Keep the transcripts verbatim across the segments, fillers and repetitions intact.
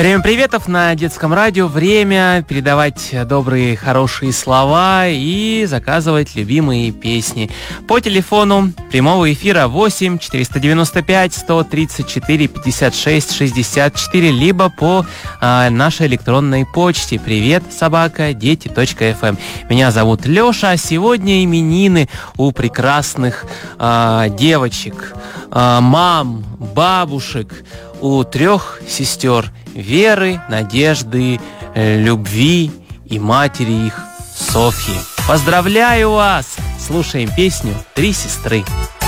Время приветов на детском радио. Время передавать добрые, хорошие слова и заказывать любимые песни. По телефону прямого эфира восемь четыреста девяносто пять сто тридцать четыре пятьдесят шесть шестьдесят четыре, либо по а, нашей электронной почте привет собака дети точка эф эм. Меня зовут Леша, а сегодня именины у прекрасных а, девочек, а, мам, бабушек, у трех сестер Веры, Надежды, Любви и матери их Софьи. Поздравляю вас! Слушаем песню «Три сестры».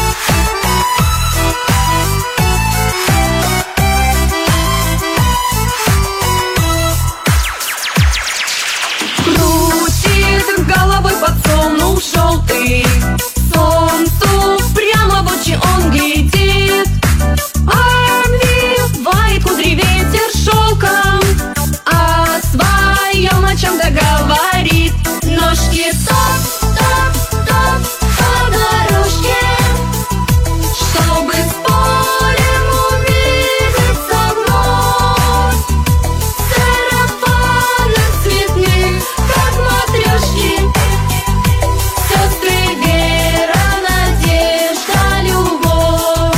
Крутит головой подсолнух желтый, солнцу прямо в очи он глядит, обвивает кудри ветер шелком, о своем о чем-то говорит. Ножки топ-топ-топ по дорожке, чтобы с полем увидеться вновь. Сарафаны цветные, как матрешки, сестры Вера, Надежда, Любовь.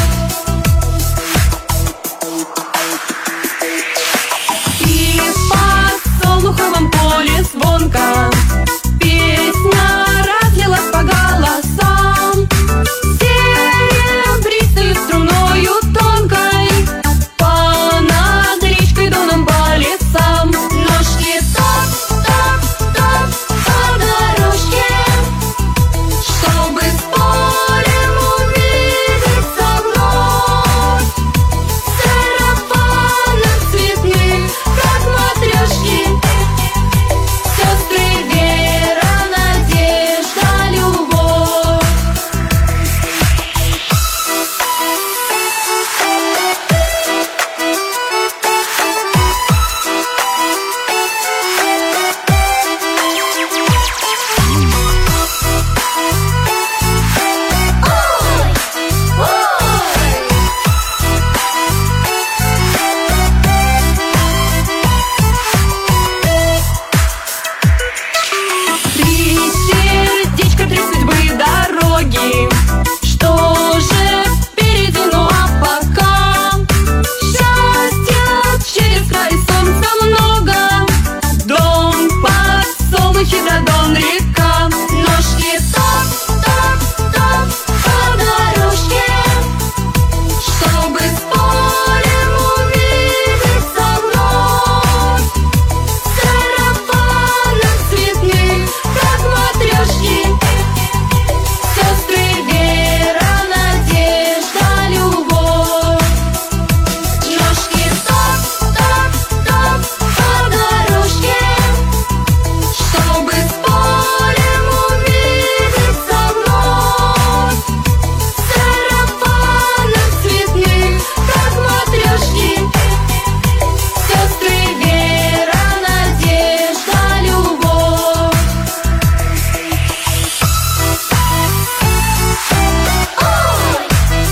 И в подсолнуховом поле звонко песня разлилась по голосам, серебристой струною тонкой, понад речкой доном по лесам. Ножки топ-топ-топ по дорожке, чтобы с полем увидеться вновь. Сарафаны цветные, как матрешки, сестры Вера, Надежда, Любовь. Три сердечка, три судьбы дороги, что же впереди, ну а пока счастья через край солнца много, дом подсолнухи да дон река. Ножки топ-топ-топ по дорожке, чтобы с полем увидеться вновь. Сарафаны цветные, как матрешки, сестры Вера, Надежда, Любовь. Ножки топ-топ-топ по дорожке, чтобы с полем увидеться вновь. Сарафаны цветные, как матрешки, сестры Вера, Надежда, Любовь. Ой,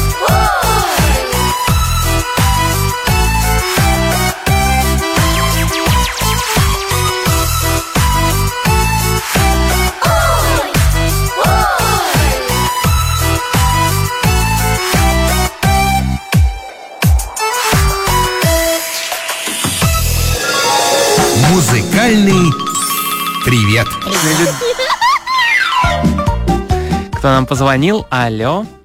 Музыкальный привет. Кто нам позвонил? Алло.